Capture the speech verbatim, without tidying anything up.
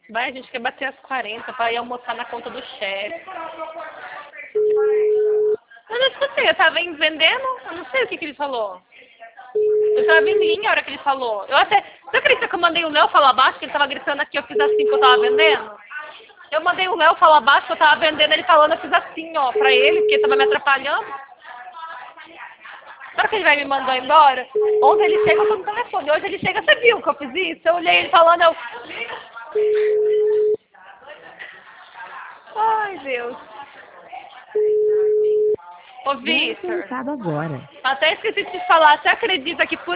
Vai, a gente quer bater as quarenta pra ir almoçar na conta do chefe. Eu não escutei, eu tava vendendo, eu não sei o que, que ele falou. Eu tava em linha a hora que ele falou. Eu até. Você acredita que eu mandei o Léo falar baixo, que ele tava gritando aqui, eu fiz assim que eu tava vendendo? Eu mandei o Léo falar baixo que eu tava vendendo, ele falando, eu fiz assim, ó, pra ele, porque ele tava me atrapalhando. Será que ele vai me mandar embora? Ontem ele chega, eu tô no telefone. Hoje ele chega, você viu que eu fiz isso? Eu olhei ele falando, eu... Ai, Deus. Ô, Victor. agora. Até esqueci de te falar. Você acredita que por